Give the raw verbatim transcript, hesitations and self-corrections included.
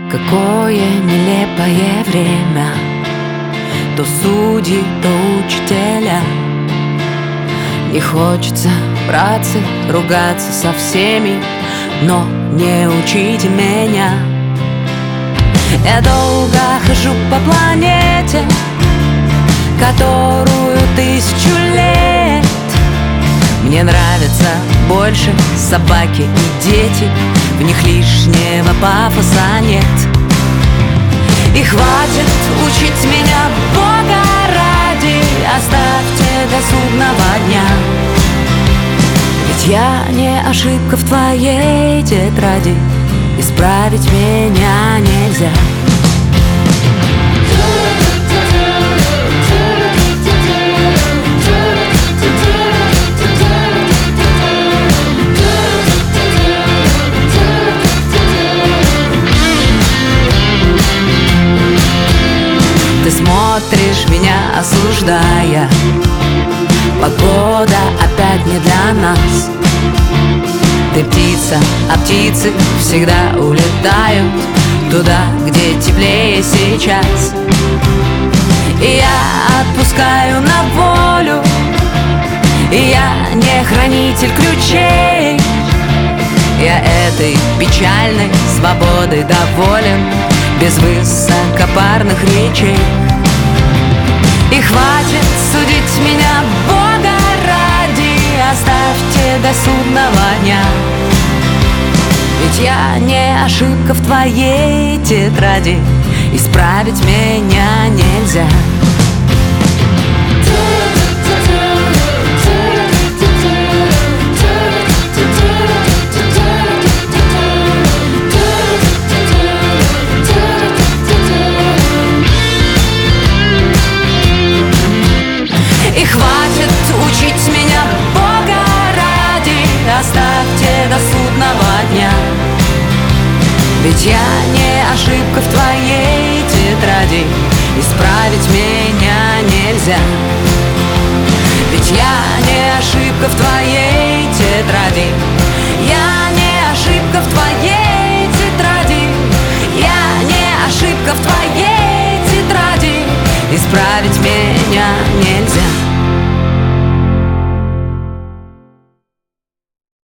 Какое нелепое время, то судьи, то учителя. Не хочется браться, ругаться со всеми, но не учите меня. Я долго хожу по планете, которую тысячу лет. Мне нравятся больше собаки и дети, в них лишнего пафоса нет. И хватит учить меня, Бога ради, оставьте до судного дня. Ведь я не ошибка в твоей тетради, исправить меня нельзя. Ты смотришь меня, осуждая. Погода опять не для нас. Ты птица, а птицы всегда улетают туда, где теплее сейчас. И я отпускаю на волю, и я не хранитель ключей. Я этой печальной свободой доволен, без высокопарных речей. И хватит судить меня, Бога ради, оставьте до судного дня. Ведь я не ошибка в твоей тетради, исправить меня нельзя. И хватит учить меня, Бога ради, оставьте до судного дня. Ведь я не ошибка в твоей тетради, исправить меня нельзя. Ведь я не ошибка в твоей тетради, я не ошибка в твоей тетради, я не ошибка в твоей тетради, исправить меня.